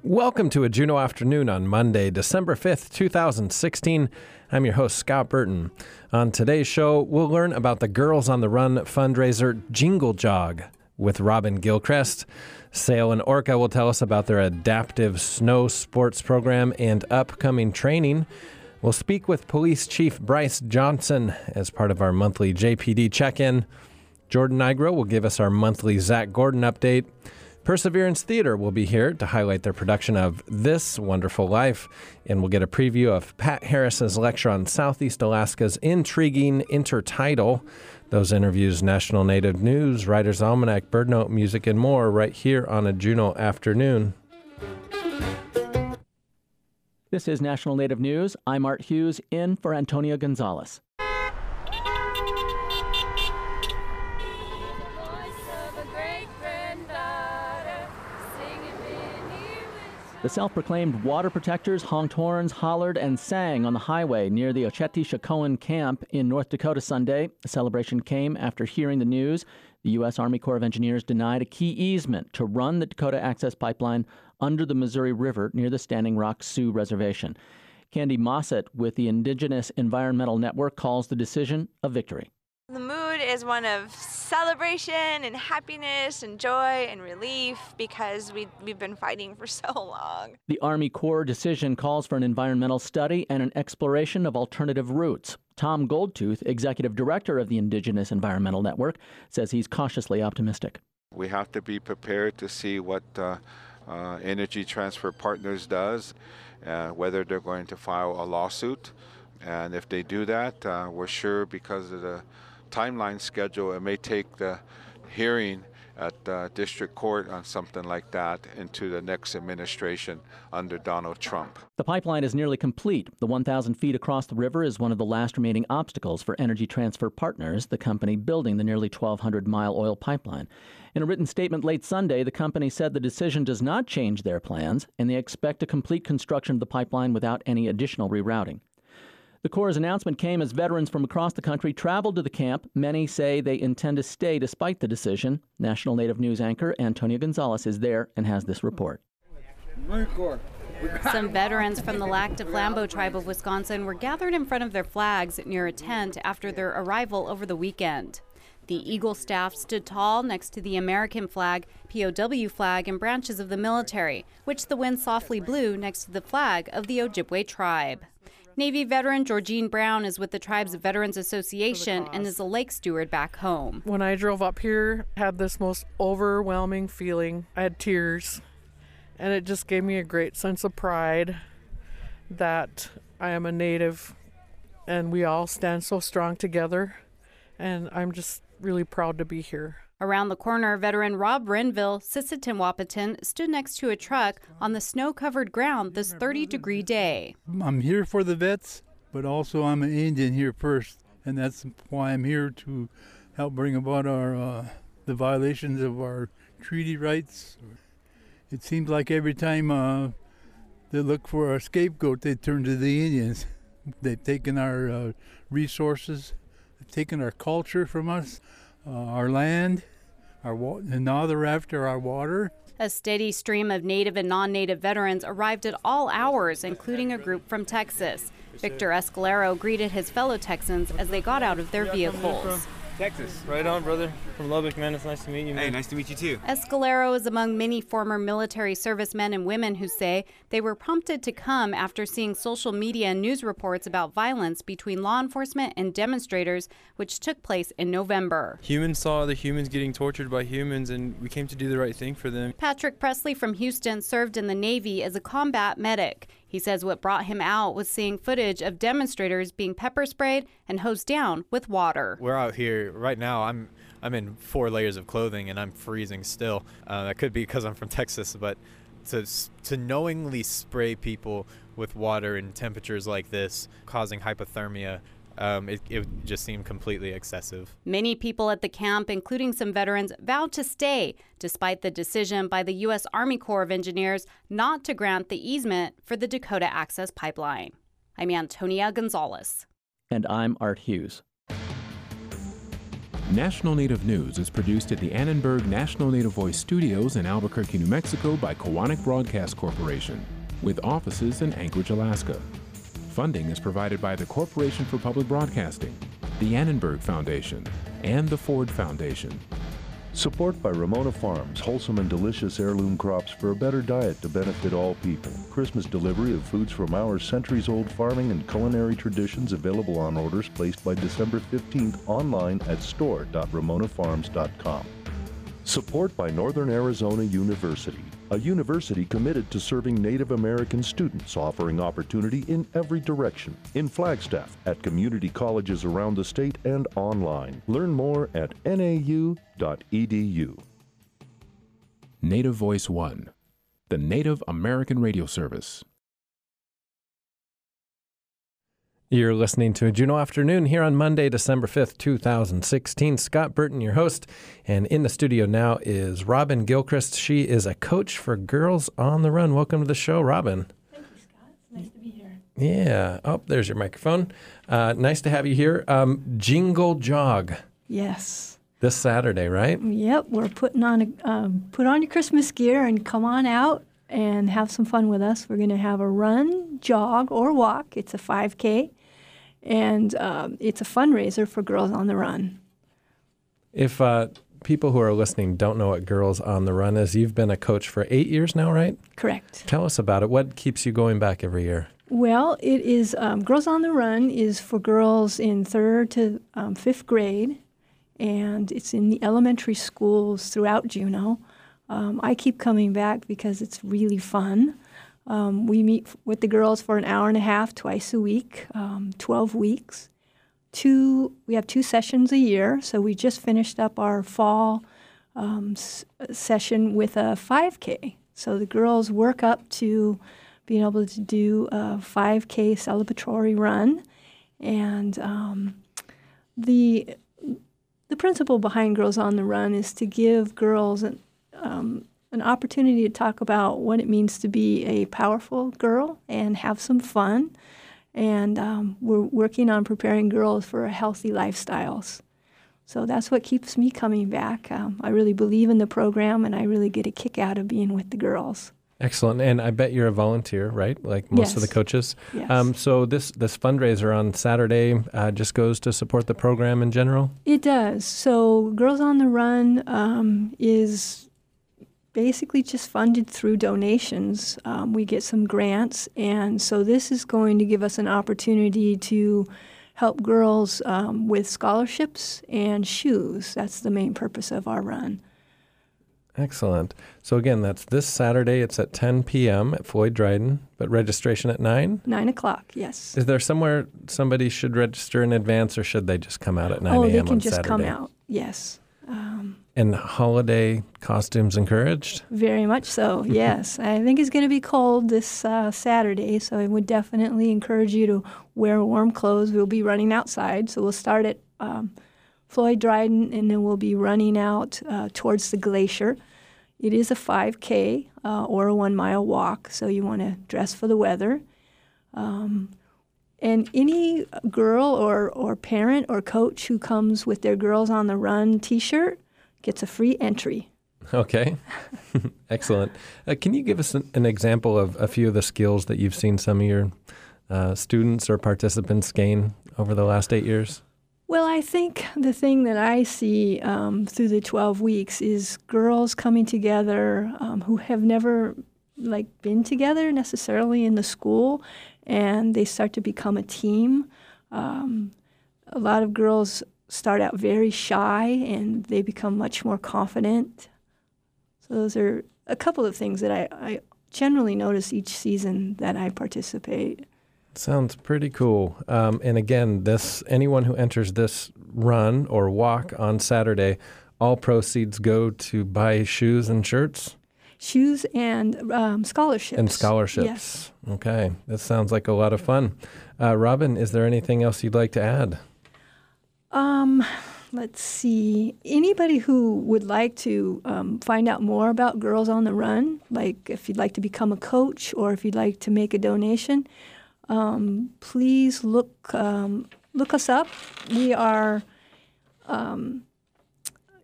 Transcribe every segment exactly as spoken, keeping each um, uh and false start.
Welcome to a Juneau Afternoon on Monday, December fifth, two thousand sixteen. I'm your host, Scott Burton. On today's show, we'll learn about the Girls on the Run fundraiser Jingle Jog with Robin Gilchrist. Sail and Orca will tell us about their adaptive snow sports program and upcoming training. We'll speak with Police Chief Bryce Johnson as part of our monthly J P D check-in. Jordan Nigro will give us our monthly Zach Gordon update. Perseverance Theater will be here to highlight their production of This Wonderful Life, and we'll get a preview of Pat Harris's lecture on Southeast Alaska's intriguing intertidal. Those interviews, National Native News, Writer's Almanac, Birdnote, music, and more right here on a Juneau Afternoon. This is National Native News. I'm Art Hughes, in for Antonia Gonzalez. The self-proclaimed water protectors honked horns, hollered, and sang on the highway near the Oceti-Sakowin camp in North Dakota Sunday. The celebration came after hearing the news. The U S Army Corps of Engineers denied a key easement to run the Dakota Access Pipeline under the Missouri River near the Standing Rock Sioux Reservation. Candy Mossett with the Indigenous Environmental Network calls the decision a victory. The mood is one of celebration and happiness and joy and relief because we, we've been fighting for so long. The Army Corps decision calls for an environmental study and an exploration of alternative routes. Tom Goldtooth, Executive Director of the Indigenous Environmental Network, says he's cautiously optimistic. We have to be prepared to see what uh, uh, Energy Transfer Partners does, uh, whether they're going to file a lawsuit. And if they do that, uh, we're sure because of the timeline schedule, it may take the hearing at uh, district court on something like that into the next administration under Donald Trump. The pipeline is nearly complete. The one thousand feet across the river is one of the last remaining obstacles for Energy Transfer Partners, the company building the nearly twelve hundred mile oil pipeline. In a written statement late Sunday, the company said the decision does not change their plans, and they expect to complete construction of the pipeline without any additional rerouting. The Corps' announcement came as veterans from across the country traveled to the camp. Many say they intend to stay despite the decision. National Native News anchor Antonia Gonzalez is there and has this report. Some veterans from the Lac du Flambeau tribe of Wisconsin were gathered in front of their flags near a tent after their arrival over the weekend. The Eagle staff stood tall next to the American flag, P O W flag, and branches of the military, which the wind softly blew next to the flag of the Ojibwe tribe. Navy veteran Georgine Brown is with the tribe's Veterans Association and is a lake steward back home. When I drove up here, I had this most overwhelming feeling. I had tears, and it just gave me a great sense of pride that I am a Native, and we all stand so strong together, and I'm just really proud to be here. Around the corner, veteran Rob Renville, Sisseton Wahpeton, stood next to a truck on the snow-covered ground this thirty-degree day. I'm here for the vets, but also I'm an Indian here first, and that's why I'm here to help bring about our uh, the violations of our treaty rights. It seems like every time uh, they look for a scapegoat, they turn to the Indians. They've taken our uh, resources, they've taken our culture from us. Uh, our land, our wa- and now they're after our water. A steady stream of Native and non-Native veterans arrived at all hours, including a group from Texas. Victor Escalero greeted his fellow Texans as they got out of their vehicles. Texas. Right on, brother. From Lubbock, man. It's nice to meet you, man. Hey, nice to meet you, too. Escalero is among many former military servicemen and women who say they were prompted to come after seeing social media and news reports about violence between law enforcement and demonstrators, which took place in November. Humans saw other humans getting tortured by humans, and we came to do the right thing for them. Patrick Presley from Houston served in the Navy as a combat medic. He says what brought him out was seeing footage of demonstrators being pepper sprayed and hosed down with water. We're out here right now. I'm I'm in four layers of clothing and I'm freezing still. Uh, that could be because I'm from Texas, but to to knowingly spray people with water in temperatures like this, causing hypothermia, Um, it, it just seemed completely excessive. Many people at the camp, including some veterans, vowed to stay, despite the decision by the U S Army Corps of Engineers not to grant the easement for the Dakota Access Pipeline. I'm Antonia Gonzalez. And I'm Art Hughes. National Native News is produced at the Annenberg National Native Voice Studios in Albuquerque, New Mexico by Kowanik Broadcast Corporation, with offices in Anchorage, Alaska. Funding is provided by the Corporation for Public Broadcasting, the Annenberg Foundation, and the Ford Foundation. Support by Ramona Farms, wholesome and delicious heirloom crops for a better diet to benefit all people. Christmas delivery of foods from our centuries-old farming and culinary traditions available on orders placed by December fifteenth online at store dot ramona farms dot com. Support by Northern Arizona University, a university committed to serving Native American students, offering opportunity in every direction, in Flagstaff, at community colleges around the state, and online. Learn more at N A U dot E D U. Native Voice One, the Native American radio service. You're listening to Juneau Afternoon here on Monday, December fifth, two thousand sixteen. Scott Burton, your host, and in the studio now is Robin Gilchrist. She is a coach for Girls on the Run. Welcome to the show, Robin. Thank you, Scott. It's nice to be here. Yeah. Oh, there's your microphone. Uh, nice to have you here. Um, Jingle Jog. Yes. This Saturday, right? Yep. We're putting on a um, put on your Christmas gear and come on out and have some fun with us. We're going to have a run, jog, or walk. It's a five K. And um, it's a fundraiser for Girls on the Run. If uh, people who are listening don't know what Girls on the Run is, you've been a coach for eight years now, right? Correct. Tell us about it. What keeps you going back every year? Well, it is um, Girls on the Run is for girls in third to um, fifth grade, and it's in the elementary schools throughout Juneau. Um, I keep coming back because it's really fun. Um, we meet with the girls for an hour and a half twice a week, um, twelve weeks. Two, we have two sessions a year, so we just finished up our fall um, s- session with a five K. So the girls work up to being able to do a five K celebratory run. And um, the, the principle behind Girls on the Run is to give girls an um, an opportunity to talk about what it means to be a powerful girl and have some fun. And um, we're working on preparing girls for healthy lifestyles. So that's what keeps me coming back. Um, I really believe in the program, and I really get a kick out of being with the girls. Excellent. And I bet you're a volunteer, right? Like most Yes. of the coaches. Yes. Um, so this, this fundraiser on Saturday uh, just goes to support the program in general? It does. So Girls on the Run um, is basically just funded through donations. Um, we get some grants, and so this is going to give us an opportunity to help girls um, with scholarships and shoes. That's the main purpose of our run. Excellent. So again, that's this Saturday. It's at ten p.m. at Floyd Dryden, but registration at nine? Nine o'clock, yes. Is there somewhere somebody should register in advance, or should they just come out at nine oh, a.m. on Saturday? they can just come out, yes. Um, And holiday costumes encouraged? Very much so, yes. I think it's going to be cold this uh, Saturday, so I would definitely encourage you to wear warm clothes. We'll be running outside, so we'll start at um, Floyd Dryden, and then we'll be running out uh, towards the glacier. It is a five K uh, or a one-mile walk, so you want to dress for the weather. Um, and any girl or, or parent or coach who comes with their Girls on the Run T-shirt gets a free entry. Okay. Excellent. Uh, can you give us an, an example of a few of the skills that you've seen some of your uh, students or participants gain over the last eight years? Well, I think the thing that I see um, through the twelve weeks is girls coming together um, who have never like been together necessarily in the school, and they start to become a team. Um, a lot of girls start out very shy, and they become much more confident. So those are a couple of things that I, I generally notice each season that I participate. Sounds pretty cool. Um, and again, this anyone who enters this run or walk on Saturday, all proceeds go to buy shoes and shirts? Shoes and um, scholarships. And scholarships. Yes. Okay. That sounds like a lot of fun. Uh, Robin, is there anything else you'd like to add? Um, let's see. Anybody who would like to um, find out more about Girls on the Run, like if you'd like to become a coach or if you'd like to make a donation, um, please look um, look us up. We are um,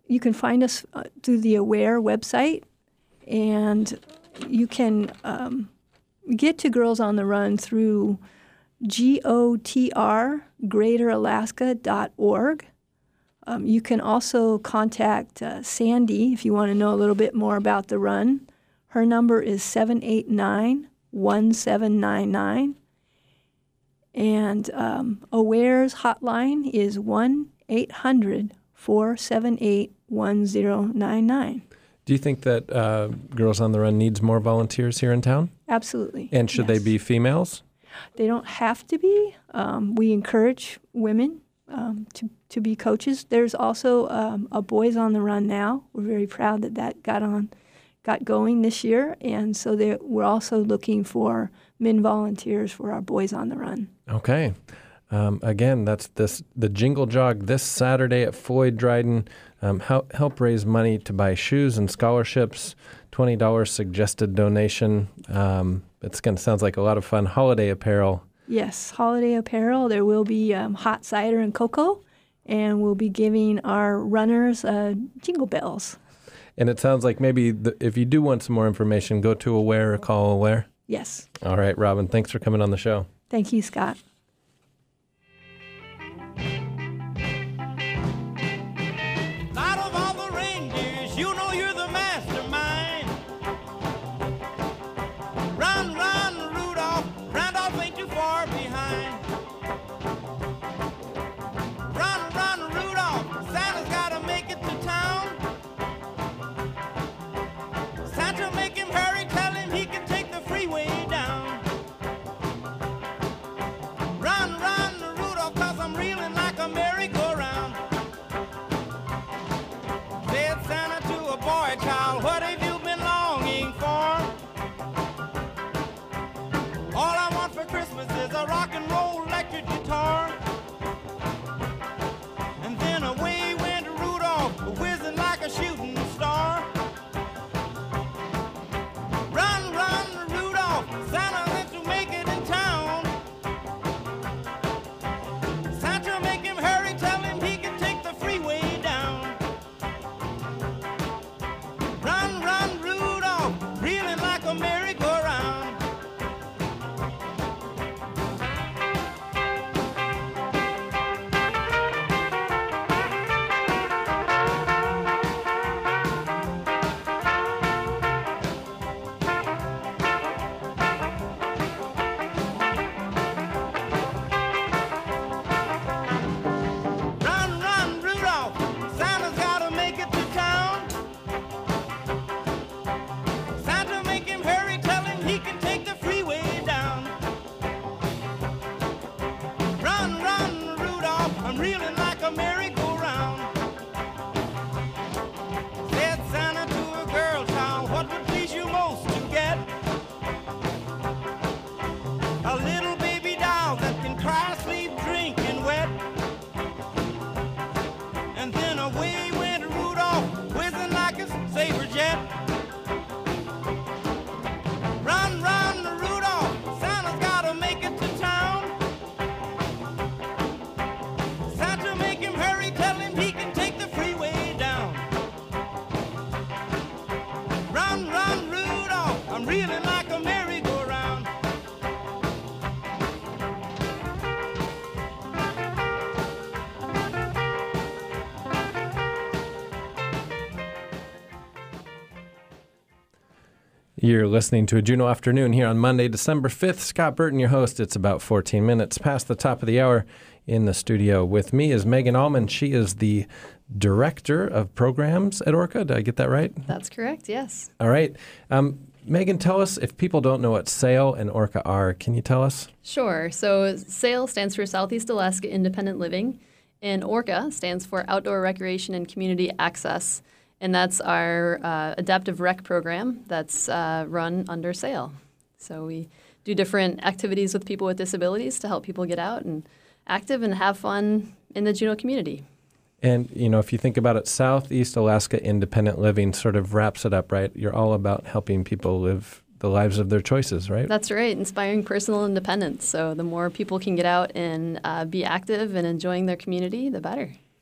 you can find us uh, through the Aware website, and you can um, get to Girls on the Run through G O T R, greater alaska dot org. Um, you can also contact uh, Sandy if you want to know a little bit more about the run. Her number is seven eight nine, one seven nine nine. And um, Aware's hotline is one eight hundred, four seven eight, one zero nine nine. Do you think that uh, Girls on the Run needs more volunteers here in town? Absolutely. And should yes. they be females? They don't have to be. Um, we encourage women um, to, to be coaches. There's also um, a Boys on the Run now. We're very proud that that got on, got going this year. And so there, we're also looking for men volunteers for our Boys on the Run. Okay. Um, again, that's this the Jingle Jog this Saturday at Floyd Dryden. Um, help, help raise money to buy shoes and scholarships. twenty dollars suggested donation. Um, it's going to sounds like a lot of fun. Holiday apparel. Yes, holiday apparel. There will be um, hot cider and cocoa, and we'll be giving our runners uh, jingle bells. And it sounds like maybe the, if you do want some more information, go to Aware or call Aware. Yes. All right, Robin, thanks for coming on the show. Thank you, Scott. You're listening to a Juneau Afternoon here on Monday, December fifth. Scott Burton, your host. It's about fourteen minutes past the top of the hour. In the studio with me is Megan Allman. She is the Director of Programs at Orca. Did I get that right? That's correct, yes. All right. Um, Megan, tell us, if people don't know what SAIL and Orca are, can you tell us? Sure. So SAIL stands for Southeast Alaska Independent Living, and ORCA stands for Outdoor Recreation and Community Access. And that's our uh, adaptive rec program that's uh, run under SAIL. So we do different activities with people with disabilities to help people get out and active and have fun in the Juneau community. And, you know, if you think about it, Southeast Alaska Independent Living sort of wraps it up, right? You're all about helping people live the lives of their choices, right? That's right, inspiring personal independence. So the more people can get out and uh, be active and enjoying their community, the better.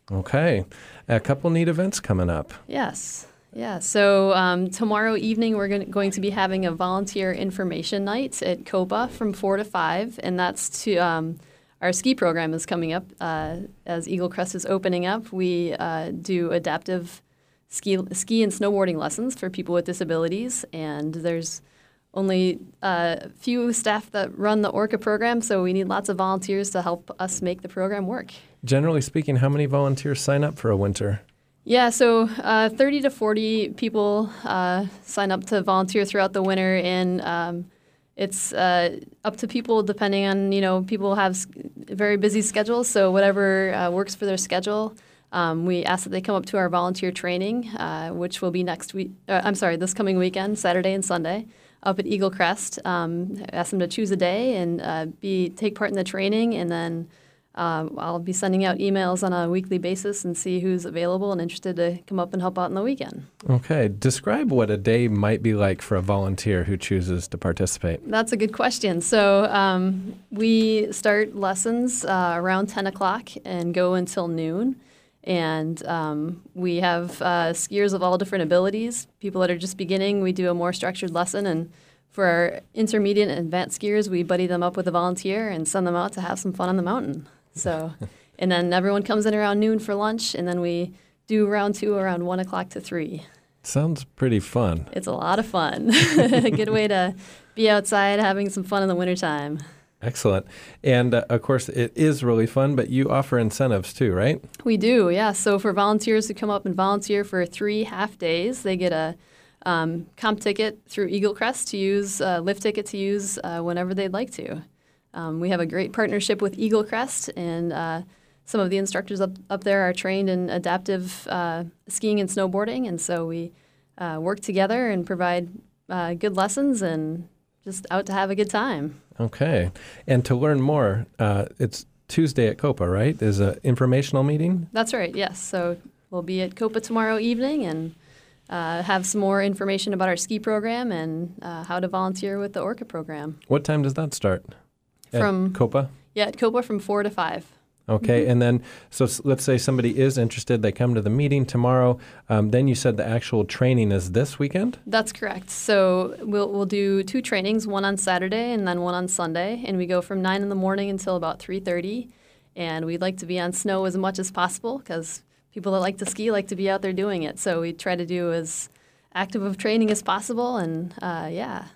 Okay. A couple neat events coming up. Yes. Yeah. So um, tomorrow evening, we're going going to be having a volunteer information night at COPA from four to five. And that's to um, our ski program is coming up. Uh, as Eagle Crest is opening up, we uh, do adaptive ski, ski and snowboarding lessons for people with disabilities. And there's only a uh, few staff that run the ORCA program, so we need lots of volunteers to help us make the program work. Generally speaking, how many volunteers sign up for a winter? Yeah, so uh, thirty to forty people uh, sign up to volunteer throughout the winter, and um, it's uh, up to people depending on, you know, people have s- very busy schedules, so whatever uh, works for their schedule. Um, we ask that they come up to our volunteer training, uh, which will be next week, uh, I'm sorry, this coming weekend, Saturday and Sunday, up at Eagle Crest. Um, ask them to choose a day and uh, be take part in the training, and then uh, I'll be sending out emails on a weekly basis and see who's available and interested to come up and help out in the weekend. Okay. Describe what a day might be like for a volunteer who chooses to participate. That's a good question. So um, we start lessons uh, around ten o'clock and go until noon. And um, we have uh, skiers of all different abilities. People that are just beginning, we do a more structured lesson. And for our intermediate and advanced skiers, we buddy them up with a volunteer and send them out to have some fun on the mountain. So, and then everyone comes in around noon for lunch, and then we do round two around one o'clock to three. Sounds pretty fun. It's a lot of fun. A good way to be outside having some fun in the wintertime. Excellent. And uh, of course, it is really fun, but you offer incentives too, right? We do, yeah. So for volunteers who come up and volunteer for three half days, they get a um, comp ticket through Eagle Crest to use, a lift ticket to use uh, whenever they'd like to. Um, we have a great partnership with Eagle Crest, and uh, some of the instructors up, up there are trained in adaptive uh, skiing and snowboarding, and so we uh, work together and provide uh, good lessons and just out to have a good time. Okay. And to learn more, uh, it's Tuesday at COPA, right? There's an informational meeting? That's right, yes. So we'll be at COPA tomorrow evening and uh, have some more information about our ski program and uh, how to volunteer with the ORCA program. What time does that start? At From COPA? Yeah, at COPA from four to five. Okay, Mm-hmm. and then, so s- let's say somebody is interested, they come to the meeting tomorrow. Um, then you said the actual training is this weekend? That's correct. So we'll we'll do two trainings, one on Saturday and then one on Sunday, and we go from nine in the morning until about three thirty. And we'd like to be on snow as much as possible because people that like to ski like to be out there doing it. So we try to do as active of training as possible, and uh, yeah.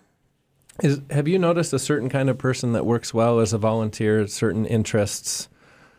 Is Have you noticed a certain kind of person that works well as a volunteer, certain interests?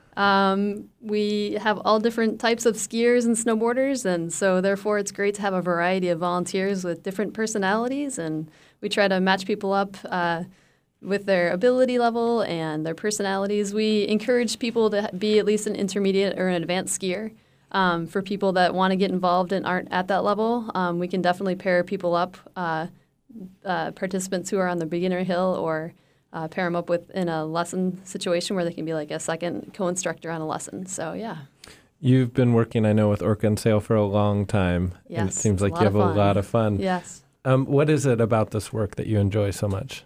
Um, we have all different types of skiers and snowboarders, and so therefore it's great to have a variety of volunteers with different personalities, and we try to match people up uh, with their ability level and their personalities. We encourage people to be at least an intermediate or an advanced skier. Um, for people that want to get involved and aren't at that level, um, we can definitely pair people up, uh, uh, participants who are on the beginner hill, or Uh, pair them up with in a lesson situation where they can be like a second co-instructor on a lesson. So, yeah. You've been working, I know, with ORCA and Sail for a long time. Yes, And it seems it's a like lot you of have fun. a lot of fun. Yes. Um, what is it about this work that you enjoy so much?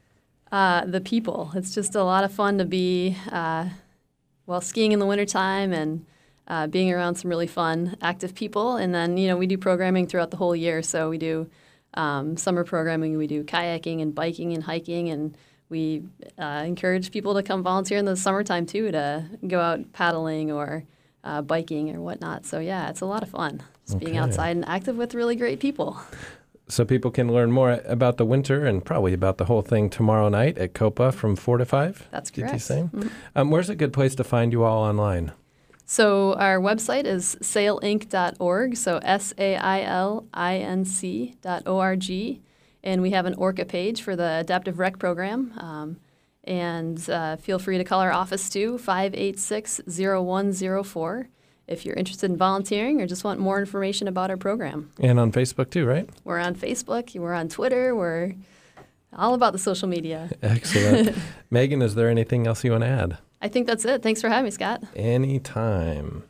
Uh, the people. It's just a lot of fun to be, uh, well, skiing in the wintertime and uh, being around some really fun, active people. And then, you know, we do programming throughout the whole year. So we do um, summer programming, we do kayaking and biking and hiking, and we uh, encourage people to come volunteer in the summertime, too, to go out paddling or uh, biking or whatnot. So, yeah, it's a lot of fun just being Okay. outside and active with really great people. So people can learn more about the winter and probably about the whole thing tomorrow night at COPA from four to five? That's Did you correct. say? Mhm. Um, where's a good place to find you all online? So our website is sail inc dot org, so S A I L I N C dot O R G. And we have an ORCA page for the Adaptive Rec program. Um, and uh, feel free to call our office too, five eight six, zero one zero four, if you're interested in volunteering or just want more information about our program. And on Facebook too, right? We're on Facebook, we're on Twitter, we're all about the social media. Excellent. Megan, is there anything else you want to add? I think that's it. Thanks for having me, Scott. Anytime.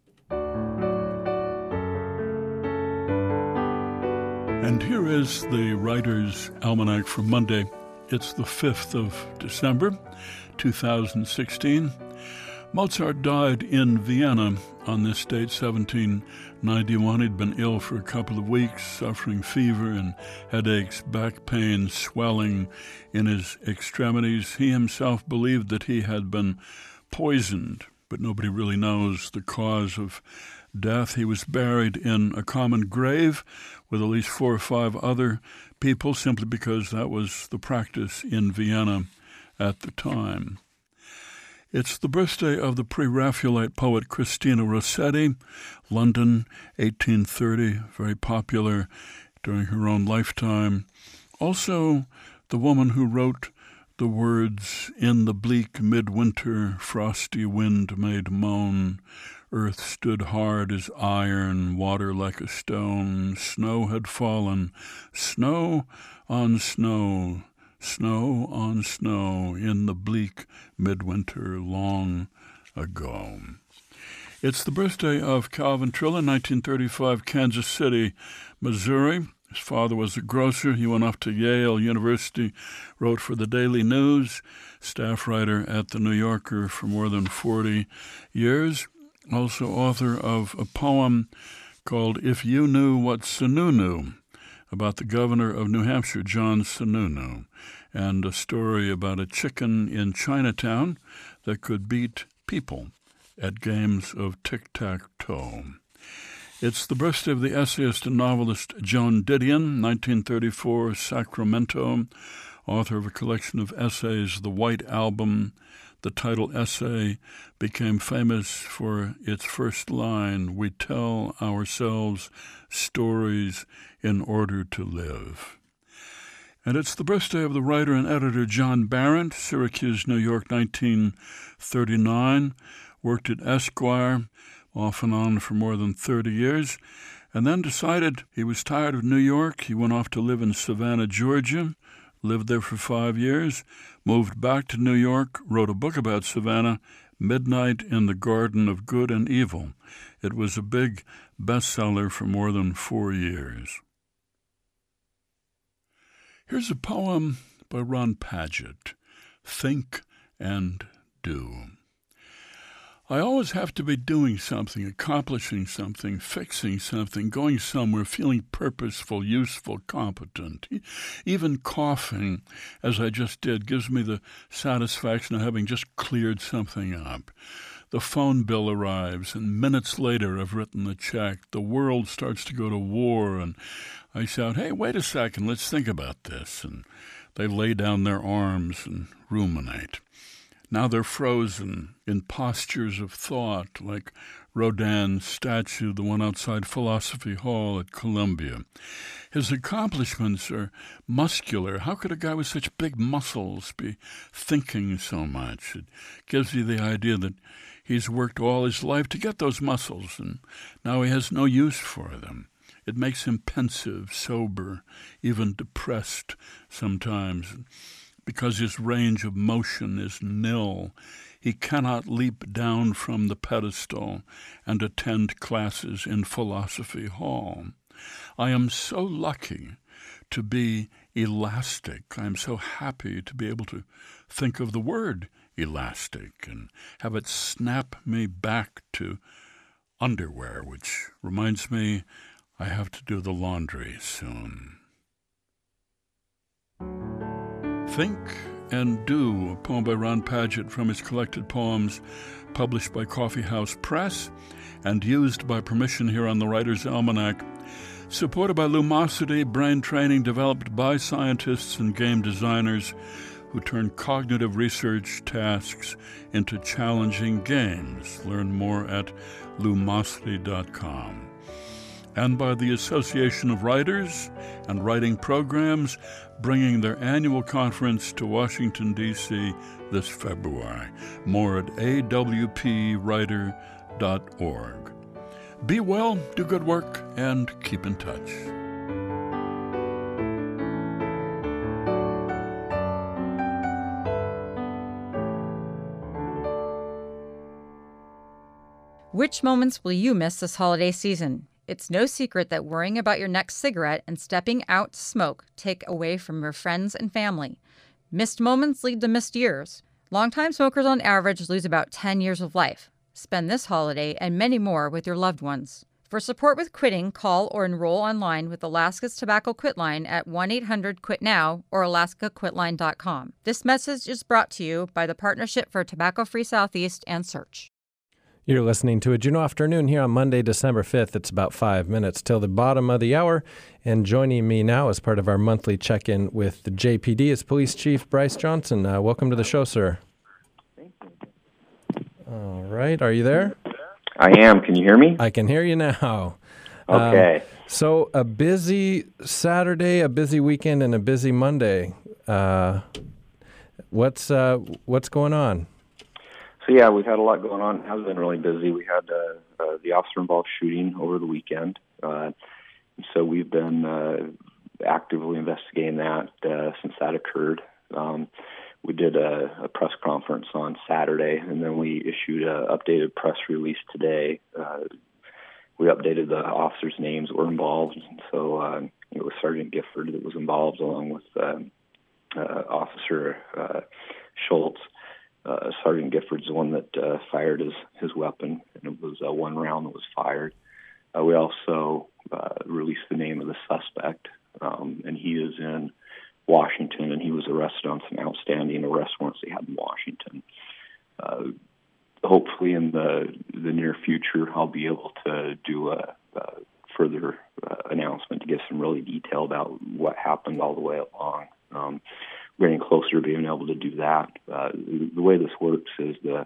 And here is the Writer's Almanac for Monday. It's the fifth of December, two thousand sixteen. Mozart died in Vienna on this date, seventeen ninety-one. He'd been ill for a couple of weeks, suffering fever and headaches, back pain, swelling in his extremities. He himself believed that he had been poisoned, but nobody really knows the cause of death. He was buried in a common grave with at least four or five other people, simply because that was the practice in Vienna at the time. It's the birthday of the pre-Raphaelite poet Christina Rossetti, London, eighteen thirty, very popular during her own lifetime. Also, the woman who wrote the words, "In the bleak midwinter, frosty wind made moan. Earth stood hard as iron, water like a stone. Snow had fallen, snow on snow, snow on snow, in the bleak midwinter long ago." It's the birthday of Calvin Trilla, nineteen thirty-five, Kansas City, Missouri. His father was a grocer. He went off to Yale University, wrote for the Daily News, staff writer at the New Yorker for more than forty years. Also author of a poem called If You Knew What Sununu, about the governor of New Hampshire, John Sununu, and a story about a chicken in Chinatown that could beat people at games of tic-tac-toe. It's the birthday of the essayist and novelist Joan Didion, nineteen thirty-four, Sacramento, author of a collection of essays, The White Album. The title essay became famous for its first line, "We tell ourselves stories in order to live." And it's the birthday of the writer and editor John Barrett, Syracuse, New York, nineteen thirty-nine, worked at Esquire off and on for more than thirty years, and then decided he was tired of New York. He went off to live in Savannah, Georgia, lived there for five years, moved back to New York, wrote a book about Savannah, Midnight in the Garden of Good and Evil. It was a big bestseller for more than four years. Here's a poem by Ron Padgett, Think and Do. I always have to be doing something, accomplishing something, fixing something, going somewhere, feeling purposeful, useful, competent. Even coughing, as I just did, gives me the satisfaction of having just cleared something up. The phone bill arrives, and minutes later I've written the check. The world starts to go to war, and I shout, "Hey, wait a second, let's think about this." And they lay down their arms and ruminate. Now they're frozen in postures of thought, like Rodin's statue, the one outside Philosophy Hall at Columbia. His accomplishments are muscular. How could a guy with such big muscles be thinking so much? It gives you the idea that he's worked all his life to get those muscles, and now he has no use for them. It makes him pensive, sober, even depressed sometimes. Because his range of motion is nil, he cannot leap down from the pedestal and attend classes in Philosophy Hall. I am so lucky to be elastic. I am so happy to be able to think of the word elastic and have it snap me back to underwear, which reminds me I have to do the laundry soon. Think and Do, a poem by Ron Padgett from his collected poems, published by Coffee House Press and used by permission here on the Writer's Almanac. Supported by Lumosity, brain training developed by scientists and game designers who turn cognitive research tasks into challenging games. Learn more at lumosity dot com. And by the Association of Writers and Writing Programs, bringing their annual conference to Washington, D C this February. More at a w p writer dot org. Be well, do good work, and keep in touch. Which moments will you miss this holiday season? It's no secret that worrying about your next cigarette and stepping out to smoke take away from your friends and family. Missed moments lead to missed years. Longtime smokers on average lose about ten years of life. Spend this holiday and many more with your loved ones. For support with quitting, call or enroll online with Alaska's Tobacco Quit Line at one eight hundred quit now or alaska quit line dot com. This message is brought to you by the Partnership for Tobacco Free Southeast and Search. You're listening to a Juneau Afternoon here on Monday, December fifth. It's about five minutes till the bottom of the hour. And joining me now as part of our monthly check-in with the J P D is Police Chief Bryce Johnson. Uh, welcome to the show, sir. Thank you. All right. Are you there? I am. Can you hear me? I can hear you now. Okay. Um, so a busy Saturday, a busy weekend, and a busy Monday. Uh, what's uh, what's going on? So yeah, we've had a lot going on. It has been really busy. We had uh, uh, the officer-involved shooting over the weekend. Uh, so we've been uh, actively investigating that uh, since that occurred. Um, we did a, a press conference on Saturday, and then we issued an updated press release today. Uh, we updated the officers' names that were involved. So uh, it was Sergeant Gifford that was involved, along with uh, uh, Officer uh, Schultz. Uh, Sergeant Gifford's the one that uh, fired his, his weapon, and it was uh, one round that was fired. Uh, we also uh, released the name of the suspect, um, and he is in Washington, and he was arrested on some outstanding arrest warrants they had in Washington. Uh, hopefully in the the near future, I'll be able to do a, a further uh, announcement to give some really detail about what happened all the way along. Um, we're getting closer to being able to do that. Uh, the, the way this works is the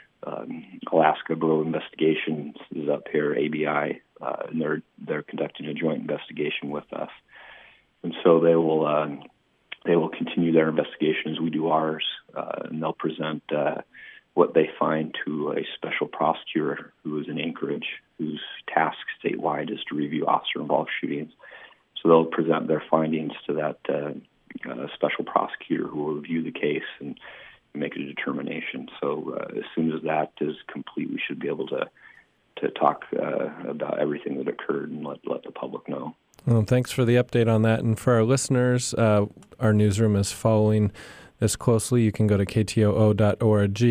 um, Alaska Bureau of Investigations is up here, A B I, uh, and they're they're conducting a joint investigation with us, and so they will uh, they will continue their investigation as we do ours, uh, and they'll present uh, what they find to a special prosecutor who is in Anchorage, whose task statewide is to review officer-involved shootings. So they'll present their findings to that uh, uh, special prosecutor who will review the case and make a determination. So uh, as soon as that is complete, we should be able to to talk uh, about everything that occurred and let, let the public know. Well, thanks for the update on that. And for our listeners, uh, our newsroom is following this closely. You can go to k t o o dot org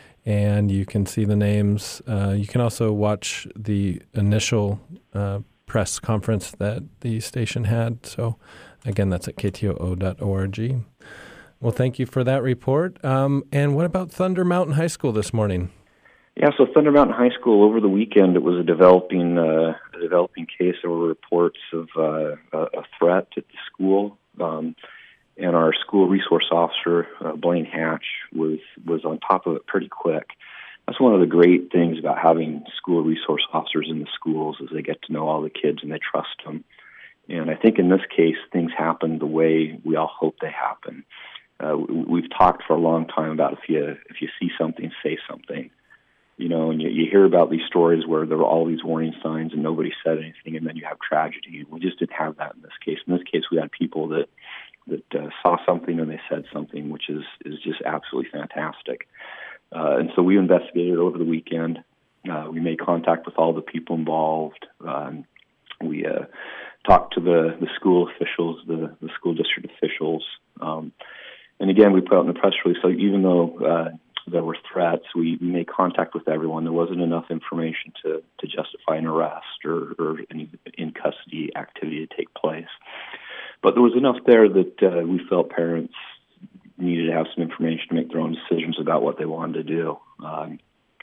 and you can see the names. Uh, you can also watch the initial uh, press conference that the station had. So, again, that's at k t o o dot org. Well, thank you for that report. Um, and what about Thunder Mountain High School this morning? Yeah, so Thunder Mountain High School, over the weekend, it was a developing uh, a developing case. There were reports of uh, a, a threat at the school, um, and our school resource officer, uh, Blaine Hatch, was, was on top of it pretty quick. That's one of the great things about having school resource officers in the schools is they get to know all the kids and they trust them. And I think in this case, things happened the way we all hope they happen. Uh, we've talked for a long time about if you if you see something, say something. You know, and you, you hear about these stories where there were all these warning signs and nobody said anything, and then you have tragedy. We just didn't have that in this case. In this case, we had people that that uh, saw something and they said something, which is, is just absolutely fantastic. Uh, and so we investigated over the weekend. Uh, we made contact with all the people involved. Um, we uh, talked to the, the school officials, the, the school district officials. Um, and again, we put out in the press release, so even though uh, there were threats, we, we made contact with everyone. There wasn't enough information to, to justify an arrest or, or any in-custody activity to take place. But there was enough there that uh, we felt parents needed to have some information to make their own decisions about what they wanted to do. Um,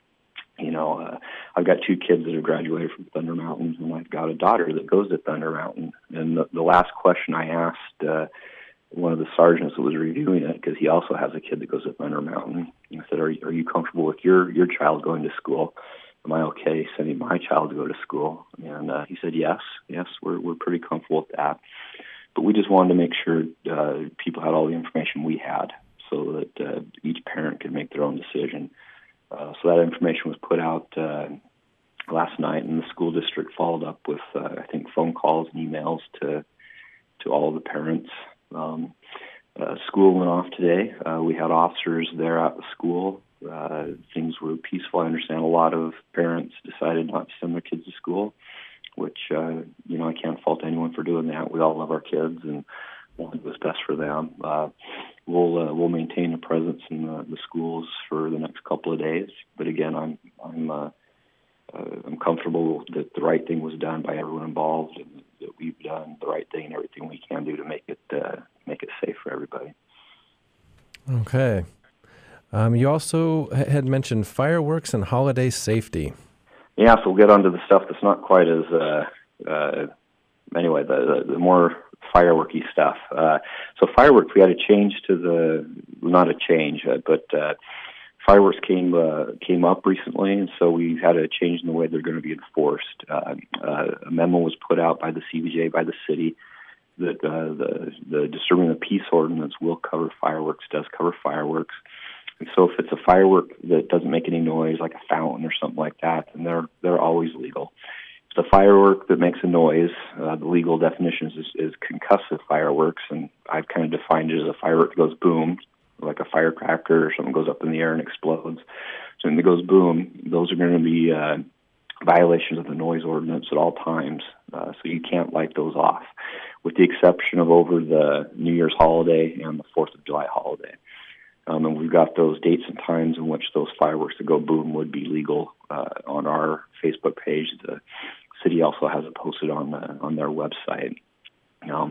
you know, uh, I've got two kids that have graduated from Thunder Mountain, and I've got a daughter that goes to Thunder Mountain. And the, the last question I asked uh, one of the sergeants that was reviewing it, because he also has a kid that goes to Thunder Mountain, I said, are, are you comfortable with your, your child going to school? Am I okay sending my child to go to school? And uh, he said, yes, yes, we're we're pretty comfortable with that. But we just wanted to make sure uh, people had all the information we had so that uh, each parent could make their own decision. Uh, so that information was put out uh, last night, and the school district followed up with, uh, I think, phone calls and emails to to all the parents. Um, uh, school went off today. Uh, we had officers there at the school. Uh, things were peaceful. I understand a lot of parents decided not to send their kids to school, which, uh, you know, I can't fault anyone for doing that. We all love our kids, and want what's best for them. Uh, we'll uh, we'll maintain a presence in the, the schools for the next couple of days. But again, I'm I'm uh, uh, I'm comfortable that the right thing was done by everyone involved, and that we've done the right thing and everything we can do to make it uh, make it safe for everybody. Okay. Um, you also had mentioned fireworks and holiday safety. Yeah, so we'll get onto the stuff that's not quite as, uh, uh, anyway, the, the, the more fireworky stuff. Uh, so fireworks, we had a change to the, not a change, uh, but uh, fireworks came uh, came up recently, and so we had a change in the way they're going to be enforced. Uh, uh, a memo was put out by the C B J, by the city, that uh, the, the Disturbing the Peace ordinance will cover fireworks, does cover fireworks. And so if it's a firework that doesn't make any noise, like a fountain or something like that, then they're they're always legal. If it's a firework that makes a noise, uh, the legal definition is, is concussive fireworks, and I've kind of defined it as a firework that goes boom, like a firecracker or something goes up in the air and explodes. So when it goes boom, those are going to be uh, violations of the noise ordinance at all times. Uh, so you can't light those off, with the exception of over the New Year's holiday and the fourth of July holiday. Um, and we've got those dates and times in which those fireworks that go boom would be legal uh, on our Facebook page. The city also has it posted on the, on their website. Um,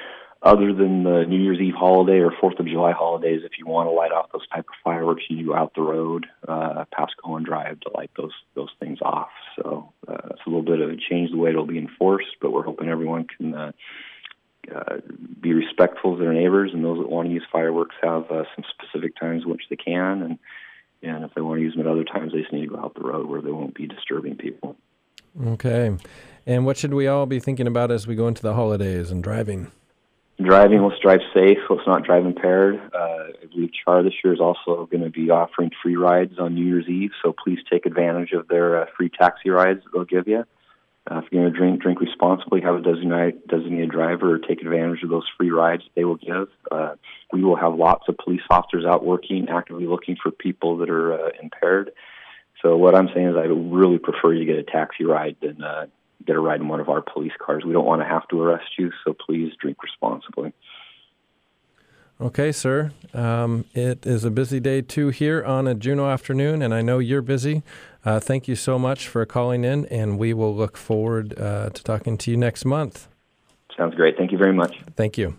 other than the New Year's Eve holiday or fourth of July holidays, if you want to light off those type of fireworks, you need to go out the road uh, past Cohen Drive to light those those things off. So uh, it's a little bit of a change the way it'll be enforced, but we're hoping everyone can uh, Uh, be respectful of their neighbors, and those that want to use fireworks have uh, some specific times in which they can, and and if they want to use them at other times, they just need to go out the road where they won't be disturbing people. Okay. And what should we all be thinking about as we go into the holidays and driving? Driving, let's drive safe. Let's not drive impaired. Uh, I believe Char this year is also going to be offering free rides on New Year's Eve, so please take advantage of their uh, free taxi rides that they'll give you. Uh, if you're going to drink, drink responsibly, have a designated, designated driver, or take advantage of those free rides they will give. Uh, we will have lots of police officers out working, actively looking for people that are uh, impaired. So what I'm saying is I would really prefer you get a taxi ride than uh, get a ride in one of our police cars. We don't want to have to arrest you, so please drink responsibly. Okay, sir. Um, it is a busy day, too, here on a Juneau afternoon, and I know you're busy. Uh, thank you so much for calling in, and we will look forward uh, to talking to you next month. Sounds great. Thank you very much. Thank you.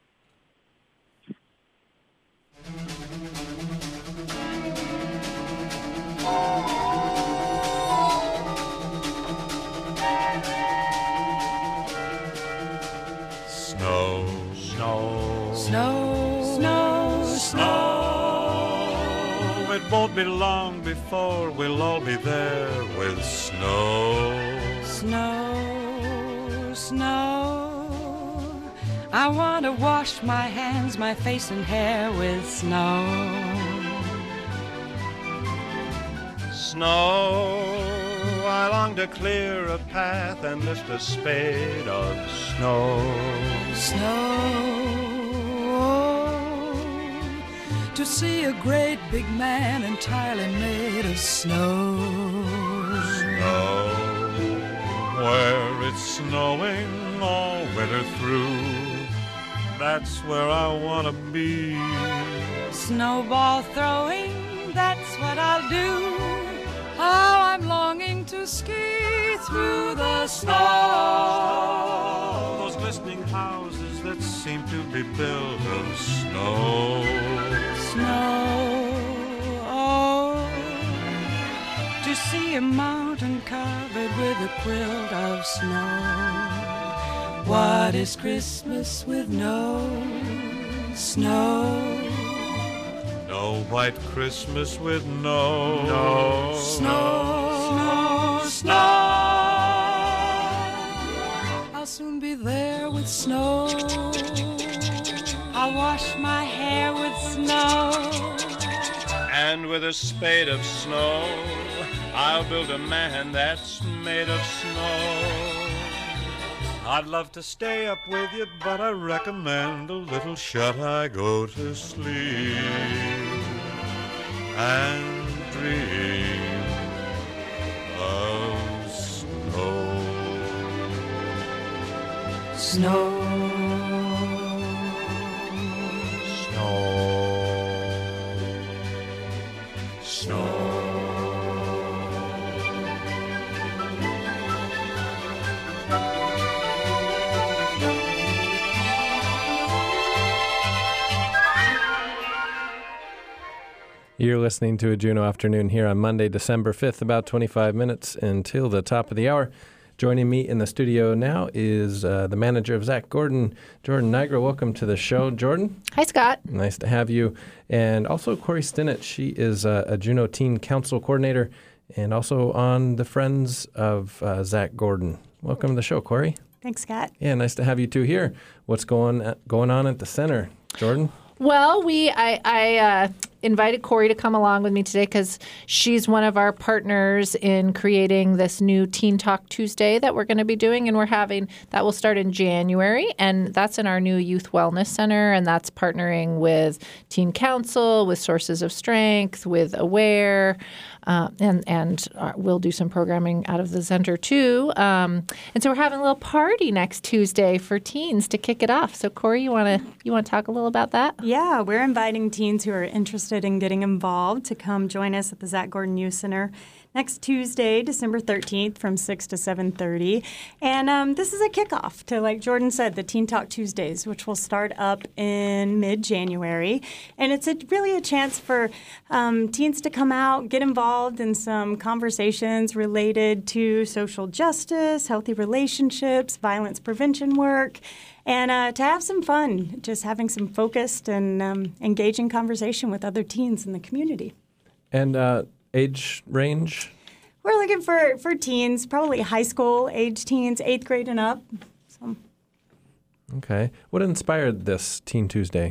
Snow, snow, Snow, snow, snow. It won't be long before we'll all be there with snow. Snow, snow. I want to wash my hands, my face and hair with snow. Snow, I long to clear a path and lift a spade of snow. Snow. To see a great big man entirely made of snow. Snow, where it's snowing all winter through, that's where I want to be. Snowball throwing, that's what I'll do. How I'm longing to ski through the snow. Those glistening houses that seem to be built of snow. Snow, oh, to see a mountain covered with a quilt of snow. What is Christmas with no snow? No white Christmas with no, no snow, snow, snow. I'll soon be there with snow. I'll wash my hair with snow. And with a spade of snow, I'll build a man that's made of snow. I'd love to stay up with you, but I recommend a little shut-eye go to sleep and dream of snow. Snow. You're listening to a Juneau Afternoon here on Monday, December fifth, about twenty-five minutes until the top of the hour. Joining me in the studio now is uh, the manager of Zach Gordon, Jordan Nigra. Welcome to the show, Jordan. Hi, Scott. Nice to have you. And also Corey Stinnett. She is uh, a Juneau Teen Council Coordinator and also on the Friends of uh, Zach Gordon. Welcome to the show, Corey. Thanks, Scott. Yeah, nice to have you two here. What's going at, going on at the center, Jordan? Well, we I, I uh, invited Corey to come along with me today because she's one of our partners in creating this new Teen Talk Tuesday that we're going to be doing, and we're having that will start in January, and that's in our new Youth Wellness Center, and that's partnering with Teen Council, with Sources of Strength, with Aware, uh, and and uh, we'll do some programming out of the center too. Um, and so we're having a little party next Tuesday for teens to kick it off. So Corey, you want to you want to talk a little about that? Yeah, we're inviting teens who are interested in getting involved to come join us at the Zach Gordon Youth Center next Tuesday, December thirteenth from six to seven thirty. And um, this is a kickoff to, like Jordan said, the Teen Talk Tuesdays, which will start up in mid-January. And it's a, really a chance for um, teens to come out, get involved in some conversations related to social justice, healthy relationships, violence prevention work, and uh, to have some fun, just having some focused and um, engaging conversation with other teens in the community. And uh, age range? We're looking for, for teens, probably high school age teens, eighth grade and up. So. Okay. What inspired this Teen Tuesday?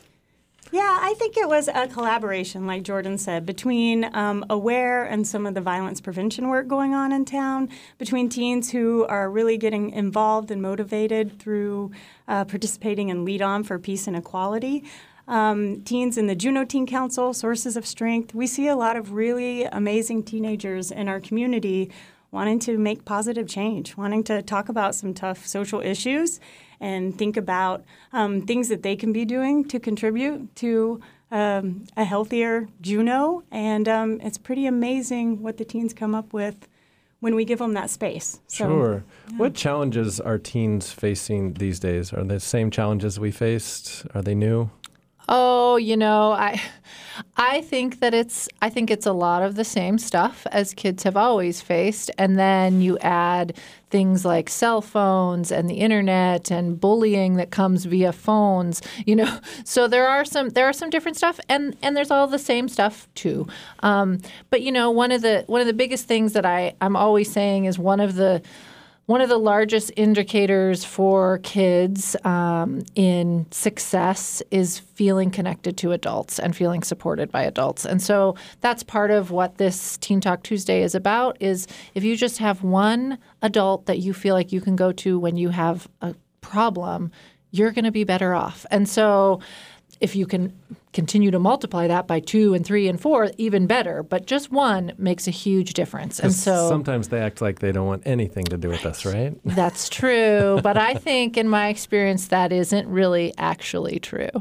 Yeah, I think it was a collaboration, like Jordan said, between um, Aware and some of the violence prevention work going on in town, between teens who are really getting involved and motivated through uh, participating in Lead On for Peace and Equality. Um, teens in the Juneau Teen Council, Sources of Strength. We see a lot of really amazing teenagers in our community wanting to make positive change, wanting to talk about some tough social issues and think about um, things that they can be doing to contribute to um, a healthier Juneau. And um, it's pretty amazing what the teens come up with when we give them that space. So, sure. Yeah. What challenges are teens facing these days? Are they the same challenges we faced? Are they new? Oh, you know, I I think that it's I think it's a lot of the same stuff as kids have always faced, and then you add things like cell phones and the internet and bullying that comes via phones, you know. So there are some there are some different stuff, and, and there's all the same stuff too. Um, but you know, one of the one of the biggest things that I I'm always saying is one of the One of the largest indicators for kids um, in success is feeling connected to adults and feeling supported by adults. And so that's part of what this Teen Talk Tuesday is about, is if you just have one adult that you feel like you can go to when you have a problem, you're going to be better off. And so if you can continue to multiply that by two and three and four, even better. But just one makes a huge difference. And so sometimes they act like they don't want anything to do with us, right? That's true. But I think in my experience, that isn't really actually true.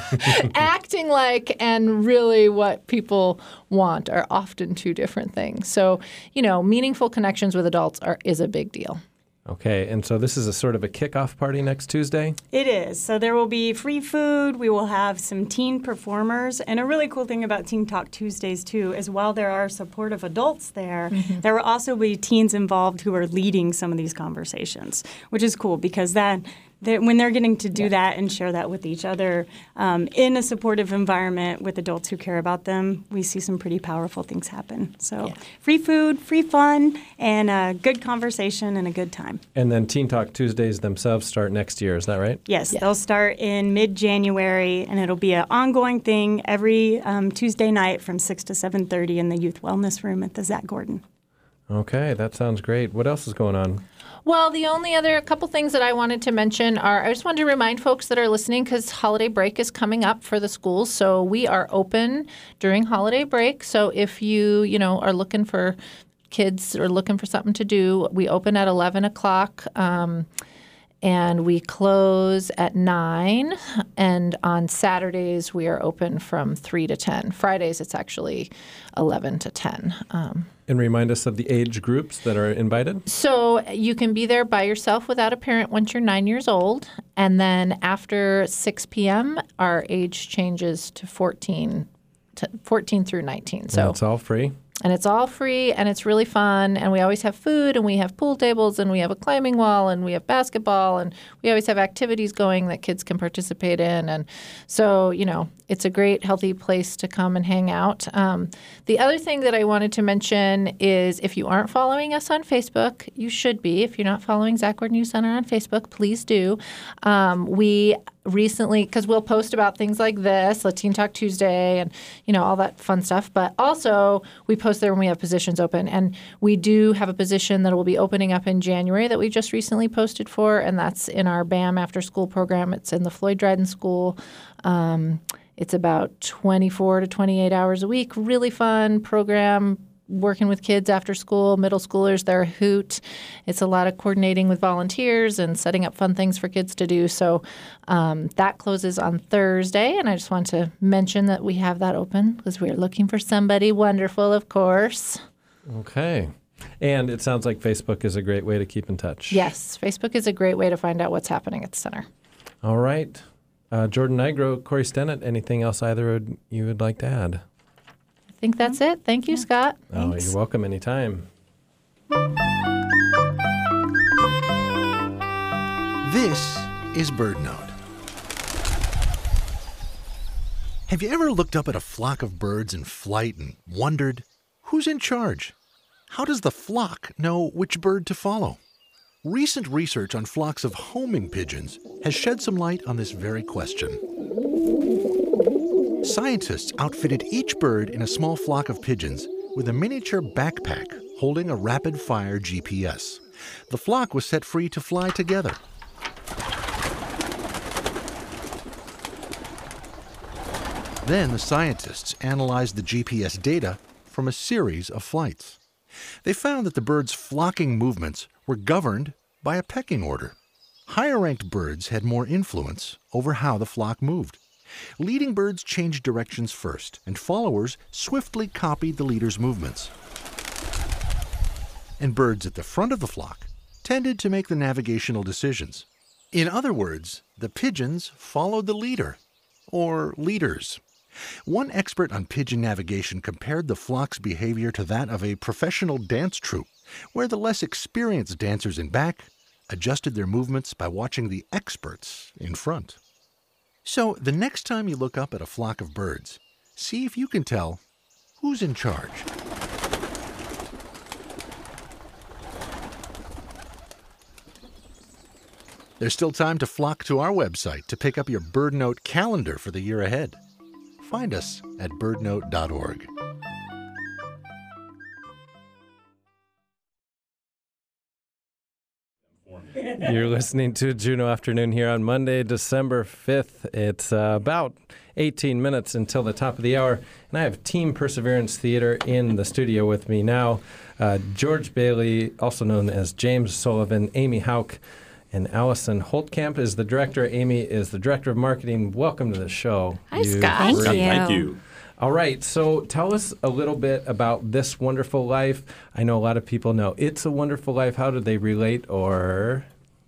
Acting like and really what people want are often two different things. So, you know, meaningful connections with adults are is a big deal. Okay, and so this is a sort of a kickoff party next Tuesday? It is. So there will be free food. We will have some teen performers. And a really cool thing about Teen Talk Tuesdays, too, is while there are supportive adults there, mm-hmm. there will also be teens involved who are leading some of these conversations, which is cool because that They're, when they're getting to do yeah. that and share that with each other um, in a supportive environment with adults who care about them, we see some pretty powerful things happen. So yeah. free food, free fun, and a good conversation and a good time. And then Teen Talk Tuesdays themselves start next year, is that right? Yes, yeah. they'll start in mid-January, and it'll be an ongoing thing every um, Tuesday night from six to seven thirty in the Youth Wellness Room at the Zach Gordon. Okay, that sounds great. What else is going on? Well, the only other couple things that I wanted to mention are I just wanted to remind folks that are listening because holiday break is coming up for the schools. So we are open during holiday break. So if you, you know, are looking for kids or looking for something to do, we open at eleven o'clock. Um, And we close at nine, and on Saturdays we are open from three to ten. Fridays it's actually eleven to ten. Um, and remind us of the age groups that are invited. So you can be there by yourself without a parent once you're nine years old, and then after six p.m. our age changes to fourteen fourteen through nineteen. So and it's all free. And it's all free, and it's really fun, and we always have food, and we have pool tables, and we have a climbing wall, and we have basketball, and we always have activities going that kids can participate in. And so, you know, it's a great, healthy place to come and hang out. Um, the other thing that I wanted to mention is if you aren't following us on Facebook, you should be. If you're not following Zach Ward News Center on Facebook, please do. Um, we recently, because we'll post about things like this, like Teen Talk Tuesday and, you know, all that fun stuff. But also we post there when we have positions open. And we do have a position that will be opening up in January that we just recently posted for, and that's in our B A M after school program. It's in the Floyd Dryden School. Um, it's about twenty-four to twenty-eight hours a week. Really fun program, working with kids after school, middle schoolers. They're a hoot. It's a lot of coordinating with volunteers and setting up fun things for kids to do. So um, that closes on Thursday, and I just want to mention that we have that open because we are looking for somebody wonderful, of course. Okay. And it sounds like Facebook is a great way to keep in touch. Yes, Facebook is a great way to find out what's happening at the center. All right. Uh, Jordan Nigro, Corey Stennett, anything else either of you would like to add? I think that's it. Thank you, Scott. Oh, Thanks. you're welcome anytime. This is BirdNote. Have you ever looked up at a flock of birds in flight and wondered, who's in charge? How does the flock know which bird to follow? Recent research on flocks of homing pigeons has shed some light on this very question. Scientists outfitted each bird in a small flock of pigeons with a miniature backpack holding a rapid-fire G P S. The flock was set free to fly together. Then the scientists analyzed the G P S data from a series of flights. They found that the birds' flocking movements were governed by a pecking order. Higher-ranked birds had more influence over how the flock moved. Leading birds changed directions first, and followers swiftly copied the leader's movements. And birds at the front of the flock tended to make the navigational decisions. In other words, the pigeons followed the leader, or leaders. One expert on pigeon navigation compared the flock's behavior to that of a professional dance troupe, where the less experienced dancers in back adjusted their movements by watching the experts in front. So the next time you look up at a flock of birds, see if you can tell who's in charge. There's still time to flock to our website to pick up your BirdNote calendar for the year ahead. Find us at bird note dot org. You're listening to Juneau Afternoon here on Monday, December fifth. It's uh, about eighteen minutes until the top of the hour, and I have Team Perseverance Theater in the studio with me now. Uh, George Bailey, also known as James Sullivan, Amy Hauk, and Allison Holtkamp is the director. Amy is the director of marketing. Welcome to the show. Hi, Scott. Thank you. Thank you. All right, so tell us a little bit about This Wonderful Life. I know a lot of people know It's a Wonderful Life. How do they relate, or...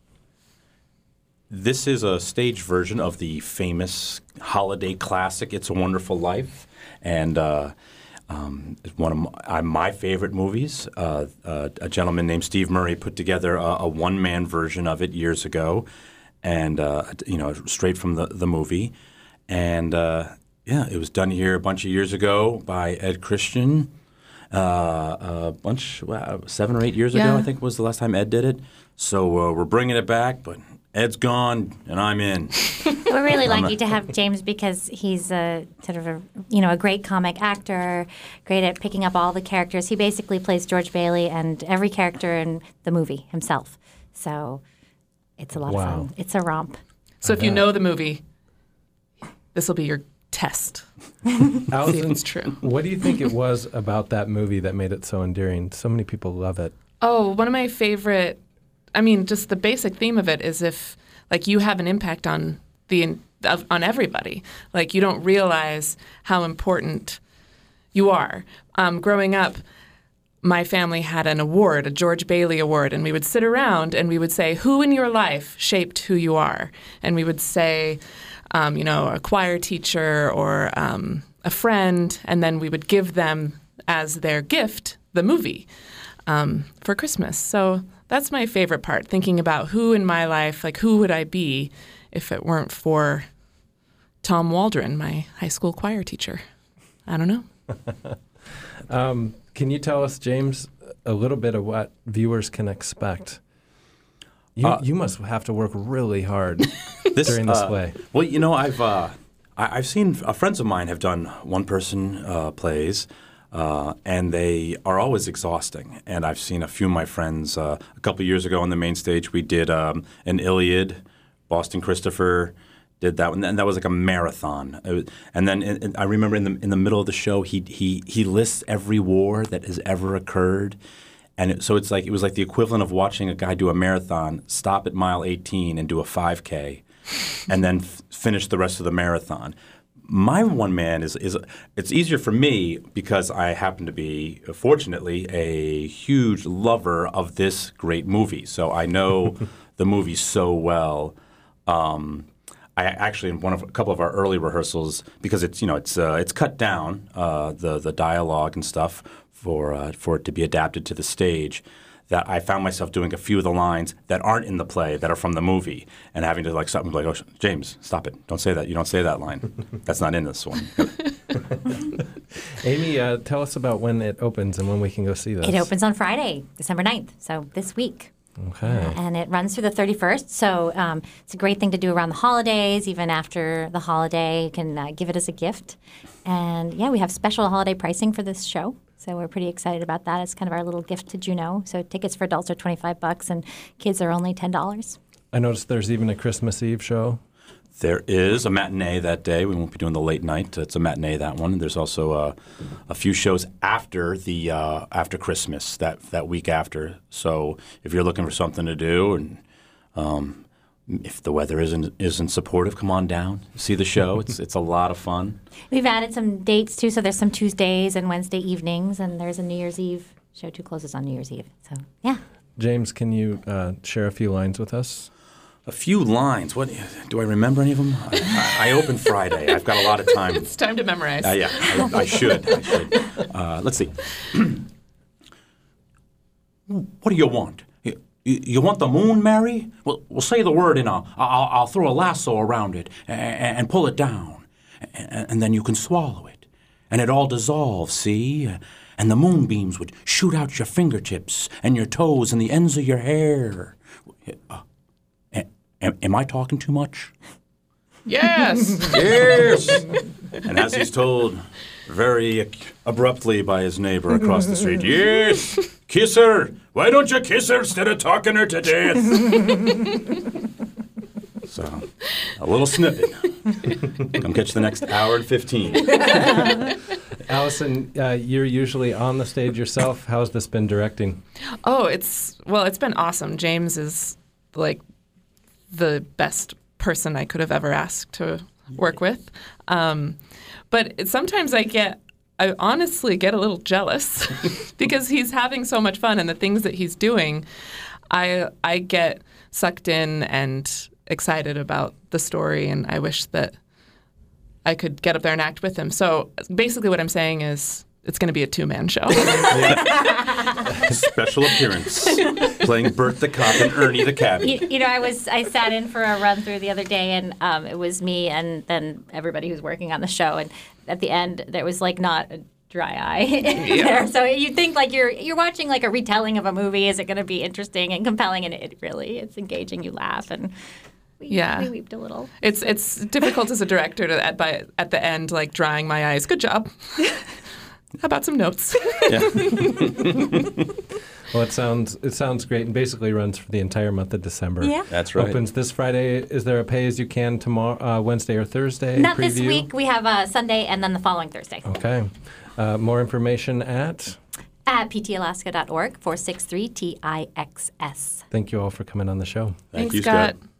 This is a stage version of the famous holiday classic, It's a Wonderful Life. And uh, um, it's one of my, uh, my favorite movies. Uh, uh, a gentleman named Steve Murray put together a, a one-man version of it years ago, and, uh, you know, straight from the, the movie. And, uh, yeah, it was done here a bunch of years ago by Ed Christian. Uh, a bunch, wow, seven or eight years yeah. ago, I think was the last time Ed did it. So uh, we're bringing it back, but Ed's gone and I'm in. We're really lucky to have James because he's a sort of a you know a great comic actor, great at picking up all the characters. He basically plays George Bailey and every character in the movie himself. So it's a lot wow. of fun. It's a romp. So if you know the movie, this will be your test. Allison, see if it's true. What do you think it was about that movie that made it so endearing? So many people love it. Oh, one of my favorite. I mean, just the basic theme of it is if, like, you have an impact on the on everybody. Like, you don't realize how important you are. Um, growing up, my family had an award, a George Bailey Award, and we would sit around and we would say, who in your life shaped who you are? And we would say, um, you know, a choir teacher or um, a friend, and then we would give them as their gift the movie um, for Christmas. So that's my favorite part, thinking about who in my life, like who would I be if it weren't for Tom Waldron, my high school choir teacher. I don't know. um, can you tell us, James, a little bit of what viewers can expect? You uh, you must have to work really hard this, during this uh, play. Well, you know, I've uh, I, I've seen uh, friends of mine have done one-person uh, plays, uh, and they are always exhausting. And I've seen a few of my friends. Uh, a couple years ago on the main stage, we did um, an Iliad. Boston Christopher did that one, and that was like a marathon. Was, and then in, in, I remember in the in the middle of the show, he he he lists every war that has ever occurred. And it, so it's like it was like the equivalent of watching a guy do a marathon, stop at mile eighteen and do a five K, and then f- finish the rest of the marathon. My one man is is it's easier for me because I happen to be, fortunately, a huge lover of this great movie. So I know the movie so well. Um, I actually in one of a couple of our early rehearsals, because it's you know it's uh, it's cut down uh, the the dialogue and stuff. For uh, for it to be adapted to the stage, that I found myself doing a few of the lines that aren't in the play that are from the movie, and having to like stop and be like, "Oh, James, stop it! Don't say that! You don't say that line. That's not in this one." Amy, uh, tell us about when it opens and when we can go see this. It opens on Friday, December ninth, so this week. Okay. Uh, and it runs through the thirty-first, so um, it's a great thing to do around the holidays. Even after the holiday, you can uh, give it as a gift. And yeah, we have special holiday pricing for this show. So we're pretty excited about that. It's kind of our little gift to Juneau. So tickets for adults are twenty-five bucks and kids are only ten dollars. I noticed there's even a Christmas Eve show. There is a matinee that day. We won't be doing the late night. It's a matinee, that one. There's also uh, a few shows after the uh, after Christmas, that that week after. So if you're looking for something to do, and um, if the weather isn't isn't supportive, come on down, see the show. It's it's a lot of fun. We've added some dates too. So there's some Tuesdays and Wednesday evenings, and there's a New Year's Eve show too. Closes on New Year's Eve. So yeah. James, can you uh, share a few lines with us? A few lines. What do I remember any of them? I, I, I opened Friday. I've got a lot of time. It's time to memorize. Uh, yeah, I, I should. I should. Uh, let's see. What do you want? You, you want the moon, Mary? Well, we'll say the word, and I'll, I'll, I'll throw a lasso around it and, and pull it down, and, and then you can swallow it, and it all dissolves. See? And the moonbeams would shoot out your fingertips and your toes and the ends of your hair. Uh, Am, am I talking too much? Yes. Yes. And as he's told very abruptly by his neighbor across the street, yes, kiss her. Why don't you kiss her instead of talking her to death? So, a little snippet. Come catch the next hour and fifteen. Allison, uh, you're usually on the stage yourself. How's this been directing? Oh, it's, well, it's been awesome. James is like the best person I could have ever asked to work with. Um, but it, sometimes I get, I honestly get a little jealous because he's having so much fun and the things that he's doing, I I get sucked in and excited about the story, and I wish that I could get up there and act with him. So basically what I'm saying is it's going to be a two-man show. Special appearance, playing Bert the cop and Ernie the cabbie. You, you know, I was I sat in for a run through the other day, and um, it was me and then everybody who's working on the show. And at the end, there was like not a dry eye Yeah. there. So you think like you're you're watching like a retelling of a movie. Is it going to be interesting and compelling? And it really, it's engaging. You laugh and. We, Yeah. we weeped a little. It's it's difficult as a director to at by at the end like drying my eyes. Good job. How about some notes? Yeah. Well, it sounds it sounds great, and basically runs for the entire month of December. Yeah. That's right. Opens this Friday. Is there a pay as you can tomorrow, uh, Wednesday or Thursday? Not preview? this week. We have uh, Sunday and then the following Thursday. Okay. Uh, more information at At p t alaska dot org, four six three T I X S. Thank you all for coming on the show. Thank Thanks, you, Scott. Scott.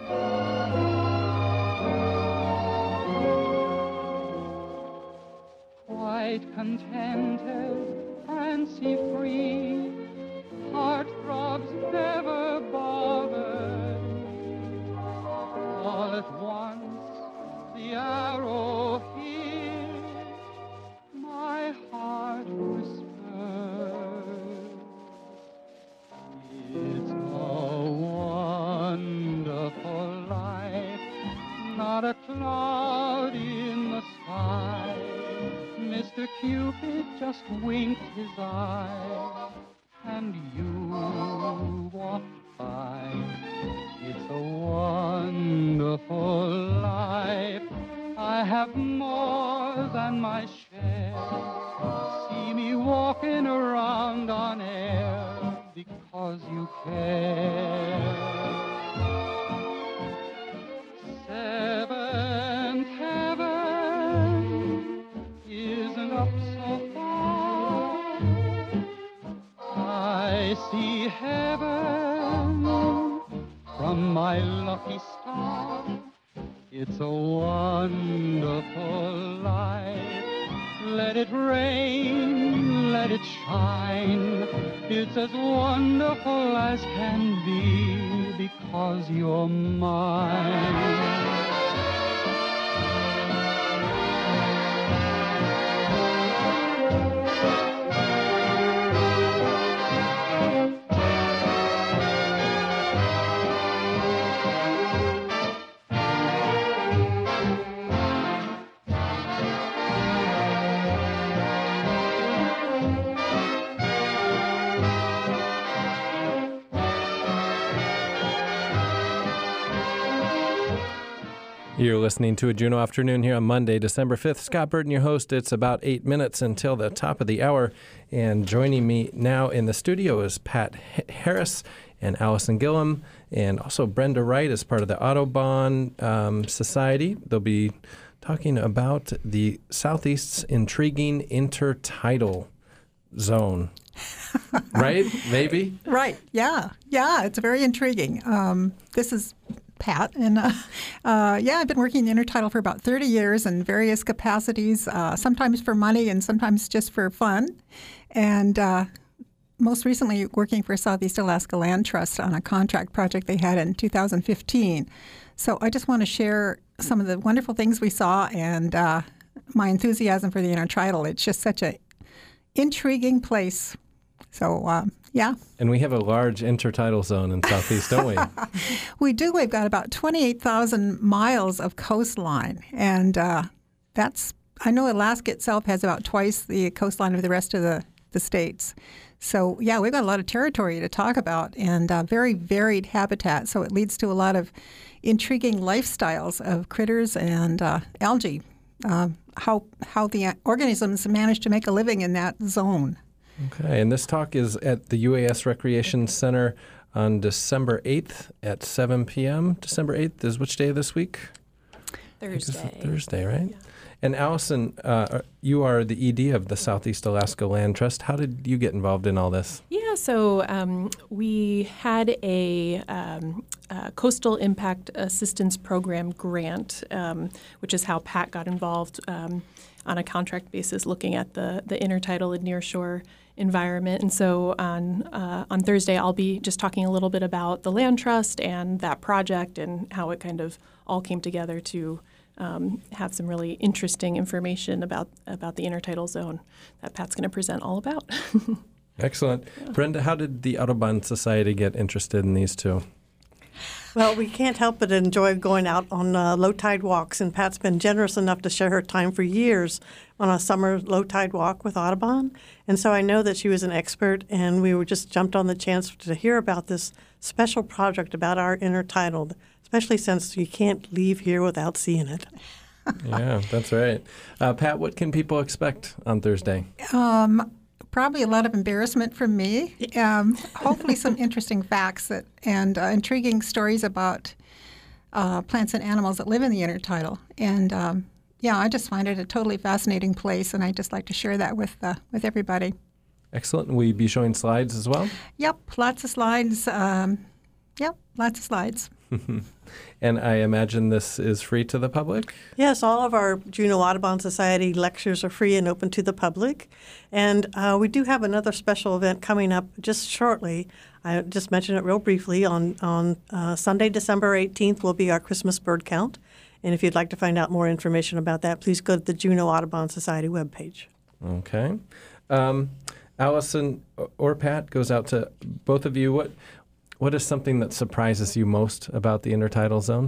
Quite contented, fancy free, heart throbs never bothered. All at once the arrow hit his eye, and you walk by. It's a wonderful life. I have more than my share. See me walking around on air because you care. Seventh heaven isn't up so far. I see heaven from my lucky star. It's a wonderful life. Let it rain, let it shine. It's as wonderful as can be because you're mine. You're listening to a Juneau Afternoon here on Monday, December fifth. Scott Burton, your host. It's about eight minutes until the top of the hour. And joining me now in the studio is Pat Harris and Allison Gillum, and also Brenda Wright as part of the Audubon um, Society. They'll be talking about the Southeast's intriguing intertidal zone. Right? Maybe? Right. Yeah. Yeah. It's very intriguing. Um, this is Pat, and uh, uh, yeah, I've been working in intertidal for about thirty years in various capacities, uh, sometimes for money and sometimes just for fun. And uh, most recently working for Southeast Alaska Land Trust on a contract project they had in two thousand fifteen. So I just want to share some of the wonderful things we saw and uh, my enthusiasm for the intertidal. It's just such an intriguing place. So, um, yeah. And we have a large intertidal zone in Southeast, don't we? We do. We've got about twenty-eight thousand miles of coastline. And uh, that's, I know Alaska itself has about twice the coastline of the rest of the, the states. So, yeah, we've got a lot of territory to talk about and uh, very varied habitat. So it leads to a lot of intriguing lifestyles of critters and uh, algae, uh, how, how the organisms manage to make a living in that zone. Okay, and this talk is at the U A S Recreation Center on December eighth at seven p.m. December eighth is which day of this week? Thursday. Thursday, right? Yeah. And Allison, uh, you are the E D of the Southeast Alaska Land Trust. How did you get involved in all this? Yeah, so um, we had a, um, a Coastal Impact Assistance Program grant, um, which is how Pat got involved um, on a contract basis looking at the, the intertidal and nearshore environment. And so on uh, on Thursday, I'll be just talking a little bit about the Land Trust and that project and how it kind of all came together to um, have some really interesting information about, about the intertidal zone that Pat's going to present all about. Excellent. Yeah. Brenda, how did the Audubon Society get interested in these two? Well, we can't help but enjoy going out on uh, low tide walks, and Pat's been generous enough to share her time for years on a summer low tide walk with Audubon. And so I know that she was an expert, and we were just jumped on the chance to hear about this special project about our intertidal, especially since you can't leave here without seeing it. Yeah, that's right. Uh, Pat, what can people expect on Thursday? Um, Probably a lot of embarrassment from me. Um, hopefully some interesting facts that, and uh, intriguing stories about uh, plants and animals that live in the intertidal. And um, yeah, I just find it a totally fascinating place, and I just like to share that with uh, with everybody. Excellent. Will you be showing slides as well? Yep, lots of slides. Um, yep, lots of slides. And I imagine this is free to the public? Yes, all of our Juneau Audubon Society lectures are free and open to the public. And uh, we do have another special event coming up just shortly. I just mentioned it real briefly. On, on uh, Sunday, December eighteenth will be our Christmas bird count. And if you'd like to find out more information about that, please go to the Juneau Audubon Society webpage. Okay. Um, Allison or Pat, goes out to both of you. What What is something that surprises you most about the intertidal zone?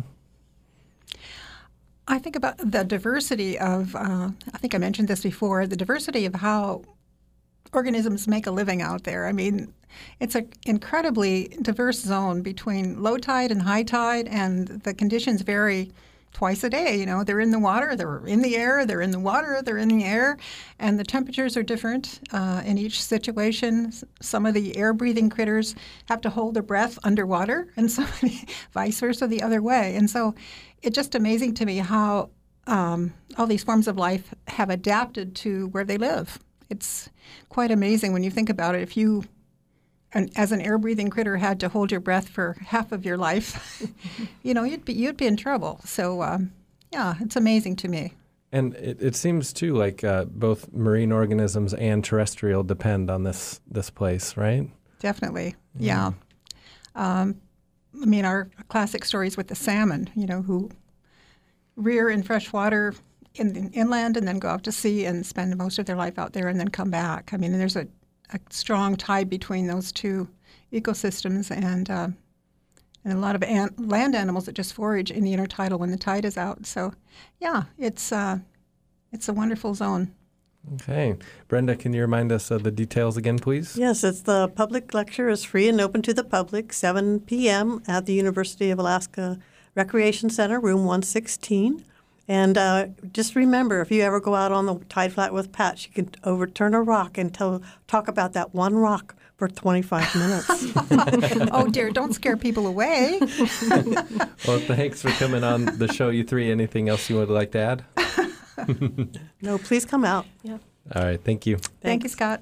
I think about the diversity of, uh, I think I mentioned this before, the diversity of how organisms make a living out there. I mean, it's an incredibly diverse zone between low tide and high tide, and the conditions vary twice a day. You know, they're in the water, they're in the air, they're in the water, they're in the air, and the temperatures are different uh, in each situation. Some of the air-breathing critters have to hold their breath underwater, and some vice versa the other way. And so it's just amazing to me how um, all these forms of life have adapted to where they live. It's quite amazing when you think about it. If you And as an air-breathing critter had to hold your breath for half of your life, you know, you'd be you'd be in trouble. So, um, yeah, it's amazing to me. And it, it seems too like uh, both marine organisms and terrestrial depend on this this place, right? Definitely, yeah. yeah. Um, I mean, our classic stories with the salmon, you know, who rear in fresh water in the inland and then go out to sea and spend most of their life out there and then come back. I mean, there's a a strong tie between those two ecosystems, and uh, and a lot of an- land animals that just forage in the intertidal when the tide is out. So, yeah, it's uh, it's a wonderful zone. Okay. Brenda, can you remind us of the details again, please? Yes, it's the public lecture is free and open to the public, seven p.m. at the University of Alaska Recreation Center, room one sixteen. And uh, just remember, if you ever go out on the tide flat with Pat, she can overturn a rock and tell, talk about that one rock for twenty-five minutes. Oh, dear, don't scare people away. Well, thanks for coming on the show, you three. Anything else you would like to add? No, please come out. Yeah. All right, thank you. Thanks. Thank you, Scott.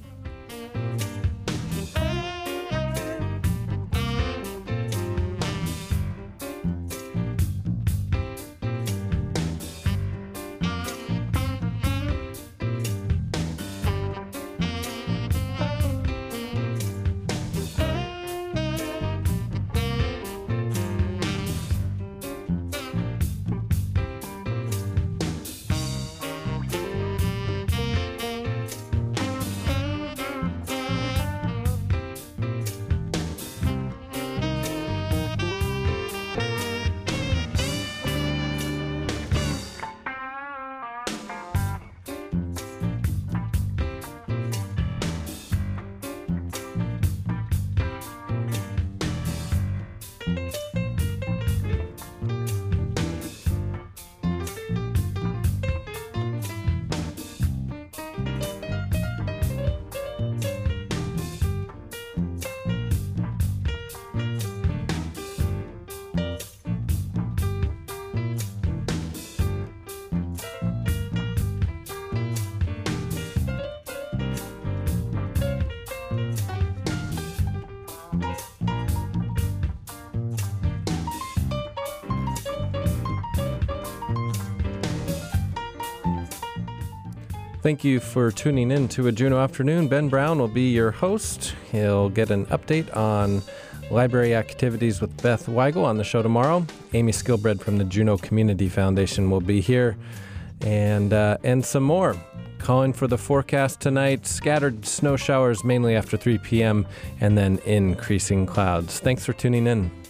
Thank you for tuning in to A Juneau Afternoon. Ben Brown will be your host. He'll get an update on library activities with Beth Weigel on the show tomorrow. Amy Skilbred from the Juneau Community Foundation will be here, and uh, and some more. Calling for the forecast tonight, scattered snow showers mainly after three p.m. and then increasing clouds. Thanks for tuning in.